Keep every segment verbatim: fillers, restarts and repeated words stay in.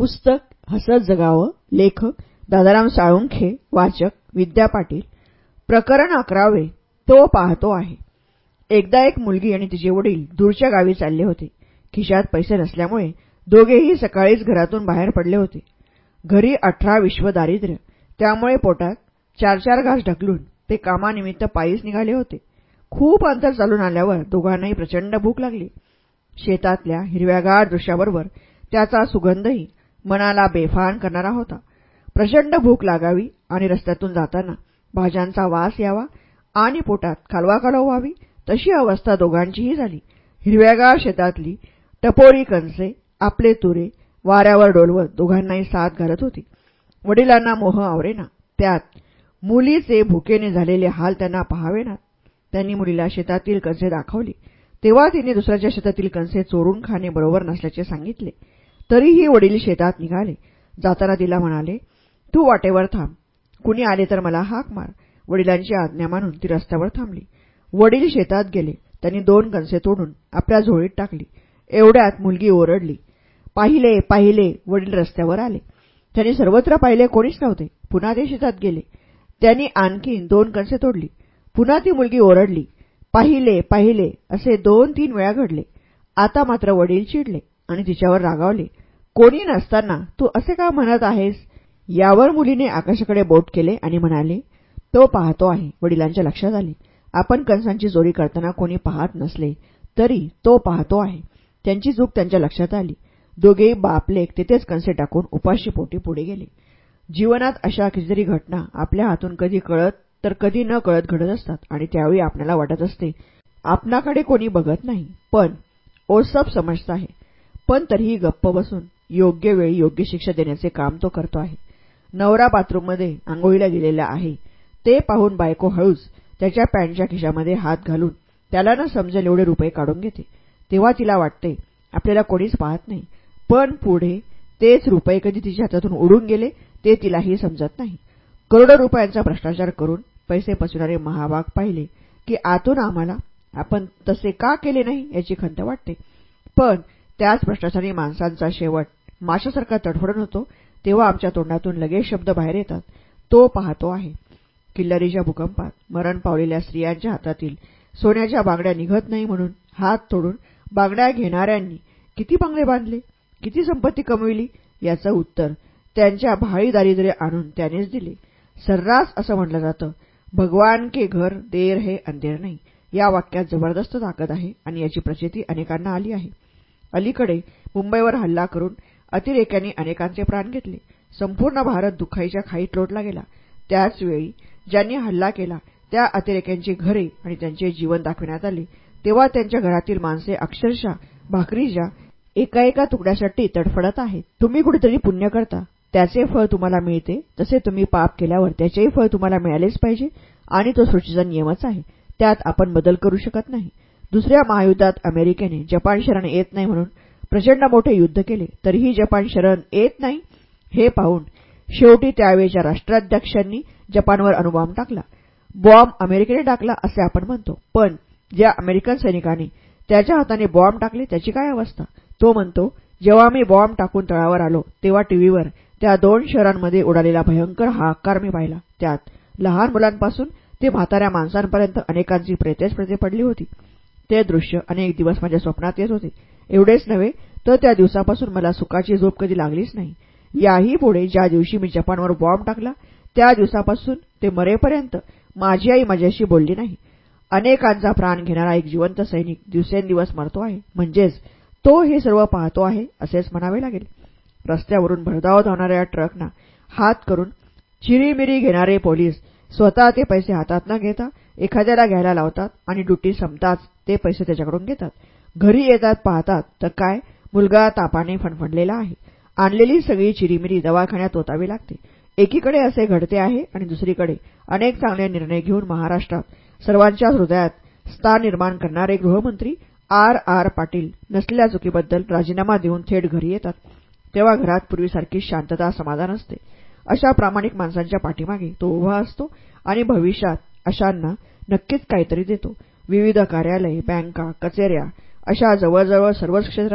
पुस्तक हसत जगावं. लेखक दादाराम साळुंखे. वाचक विद्या पाटील. प्रकरण अकरावे. तो पाहतो आहे. एकदा एक मुलगी आणि तिचे वडील दूरच्या गावी चालले होते. खिशात पैसे नसल्यामुळे दोघेही सकाळीच घरातून बाहेर पडले होते. घरी अठरा विश्व दारिद्र्य, त्यामुळे पोटात चार चार घास ढकलून ते कामानिमित्त पायीच निघाले होते. खूप अंतर चालून आल्यावर दोघांनाही प्रचंड भूक लागली. शेतातल्या हिरव्यागार दृश्याबरोबर त्याचा सुगंधही मनाला बेफान करणारा होता. प्रचंड भूक लागावी आणि रस्त्यातून जाताना भाज्यांचा वास यावा आणि पोटात कालवाकालव व्हावी, तशी अवस्था दोघांचीही झाली. हिरव्यागार शेतातली टपोरी कणसे आपले तुरे वाऱ्यावर डोलवत दोघांनाही साथ घालत होती. वडिलांना मोह आवरेना, त्यात मुलीचे भुकेने झालेले हाल त्यांना पहावेना. त्यांनी मुलीला शेतातील कणसे दाखवली, तेव्हा तिने दुसऱ्याच्या शेतातील कणसे चोरून खाणे बरोबर नसल्याचे सांगितले. तरीही वडील शेतात निघाले. जाताना तिला म्हणाले, तू वाटेवर थांब, कुणी आले तर मला हाक मार. वडिलांची आज्ञा मानून ती रस्त्यावर थांबली. वडील शेतात गेले. त्यांनी दोन कणसे तोडून आपल्या झोळीत टाकली. एवढ्यात मुलगी ओरडली, पाहिले पाहिले. वडील रस्त्यावर आले. त्यांनी सर्वत्र पाहिले, कोणीच नव्हते. पुन्हा ते शेतात गेले. त्यांनी आणखी दोन कणसे तोडली. पुन्हा ती मुलगी ओरडली, पाहिले पाहिले. असे दोन तीन वेळा घडले. आता मात्र वडील चिडले आणि तिच्यावर रागावले. कोणी नसताना तू असे का म्हणत आहेस? यावर मुलीने आकाशाकडे बोट केले आणि म्हणाले, तो पाहतो आहे. वडिलांच्या लक्षात आले, आपण कणसांची चोरी करताना कोणी पाहत नसले तरी तो पाहतो आहे. त्यांची चूक त्यांच्या लक्षात आली. दोघेही बापलेक तेथेच कणसे टाकून उपाशीपोटी पुढे गेले. जीवनात अशा कितीतरी घटना आपल्या हातून कधी कळत तर कधी न कळत घडत असतात आणि त्यावेळी आपल्याला वाटत असते आपणाकडे कोणी बघत नाही, पण ओसप समजत आहे. पण तरीही गप्प बसून योग्य वेळी योग्य शिक्षा देण्याचे काम तो करतो आहे. नवरा बाथरूममध्ये आंघोळीला गेलेला आहे. ते पाहून बायको हळूच त्याच्या पॅन्टच्या खिशामध्ये हात घालून त्याला न समजेल एवढे रुपये काढून घेते. तेव्हा तिला वाटते आपल्याला कोणीच पाहत नाही, पण पुढे तेच रुपये कधी तिच्या हातातून उडून गेले ते तिलाही समजत नाही. करोडो रुपयांचा भ्रष्टाचार करून पैसे पचवणारे महाभाग पाहिले की आतून आम्हाला आपण तसे का केले नाही याची खंत वाटते. पण त्याच भ्रष्टाचारी माणसांचा शेवट माशासारखा तडफडून होतो तेव्हा आमच्या तोंडातून लगेच शब्द बाहेर येतात, तो पाहतो आहे. किल्लारीच्या भूकंपात मरण पावलेल्या स्त्रियांच्या हातातील सोन्याच्या बांगड्या निघत नाही म्हणून हात तोडून बांगड्या घेणाऱ्यांनी किती बंगले बांधले, किती संपत्ती कमविली, याचं उत्तर त्यांच्या भाळी दारिद्र्य आणून त्यानेच दिले. सर्रास असं म्हटलं जातं, भगवान के घर देर है अंधेर नाही. या वाक्यात जबरदस्त ताकद आहे आणि याची प्रचिती अनेकांना आली आहे. अलीकडे मुंबईवर हल्ला करून अतिरेक्यांनी अनेकांचे प्राण घेतले. संपूर्ण भारत दुःखाईच्या खाईत लोटला गेला. त्याचवेळी ज्यांनी हल्ला केला त्या अतिरेक्यांची घरे आणि त्यांचे जीवन दाखविण्यात आले. तेव्हा त्यांच्या घरातील माणसे अक्षरशः भाकरीच्या एका एका तुकड्यासाठी तडफडत आहेत. तुम्ही कुठेतरी पुण्य करता, त्याचे फळ तुम्हाला मिळते, तसे तुम्ही पाप केल्यावर त्याचेही फळ तुम्हाला मिळालेच पाहिजे आणि तो सृष्टीचा नियमच आहे. त्यात आपण बदल करू शकत नाही. दुसऱ्या महायुद्धात अमेरिकेने जपान शरण येत नाही म्हणून प्रचंड मोठे युद्ध केले, तरीही जपान शरण येत नाही हे पाहून शेवटी त्यावेळच्या राष्ट्राध्यक्षांनी जपानवर अणुबॉम्ब टाकला. बॉम्ब अमेरिकेने टाकला असे आपण म्हणतो, पण ज्या अमेरिकन सैनिकाने त्याच्या हाताने बॉम्ब टाकले त्याची काय अवस्था? तो म्हणतो, जेव्हा मी बॉम्ब टाकून तळावर आलो तेव्हा टीव्हीवर त्या दोन शहरांमध्ये उडालेला भयंकर हाहाकार मी पाहिला. त्यात लहान मुलांपासून ते म्हाताऱ्या माणसांपर्यंत अनेकांची प्रेतेच प्रेते पडली होती. ते दृश्य अनेक दिवस माझ्या स्वप्नात येत होते. एवढेच नव्हे तर त्या दिवसापासून मला सुखाची झोप कधी लागलीच नाही. याही पुढे ज्या दिवशी मी जपानवर बॉम्ब टाकला त्या दिवसापासून ते मरेपर्यंत माझी आई माझ्याशी बोलली नाही. अनेकांचा प्राण घेणारा एक जिवंत सैनिक दिवसेंदिवस मरतो आहे, म्हणजेच तो हे सर्व पाहतो आहे असेच म्हणावे लागेल. रस्त्यावरून भरधाव धावणाऱ्या ट्रकना हात करून चिरीमिरी घेणारे पोलीस स्वतः ते पैसे हातात न घेता एखाद्याला घ्यायला लावतात आणि ड्युटी संपताच ते पैसे त्याच्याकडून घेतात. घरी येतात पाहतात तर काय, मुलगा तापाने फणफणलेला आहे. आणलेली सगळी चिरीमिरी दवाखान्यात ओतावी लागते. एकीकडे असे घडते आहे आणि दुसरीकडे अनेक चांगले निर्णय घेऊन महाराष्ट्रात सर्वांच्या हृदयात स्थान निर्माण करणारे गृहमंत्री आर आर पाटील नसलेल्या चुकीबद्दल राजीनामा देऊन थेट घरी येतात. तेव्हा घरात पूर्वीसारखी शांतता समाधान असते. अशा प्रामाणिक माणसांच्या पाठीमागे तो उभा असतो आणि भविष्यात अशांना नक्कीच काहीतरी देतो. विविध कार्यालये, बँका, कचेऱ्या अशा जवळजवळ सर्वच क्षेत्रात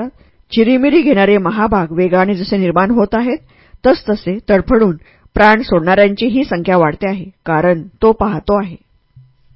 चिरीमिरी घेणारे महाभाग वेगाने जसे निर्माण होत आहेत, तसतसे तडफडून प्राण सोडणाऱ्यांचीही संख्या वाढते आहे, कारण तो पाहतो आहे.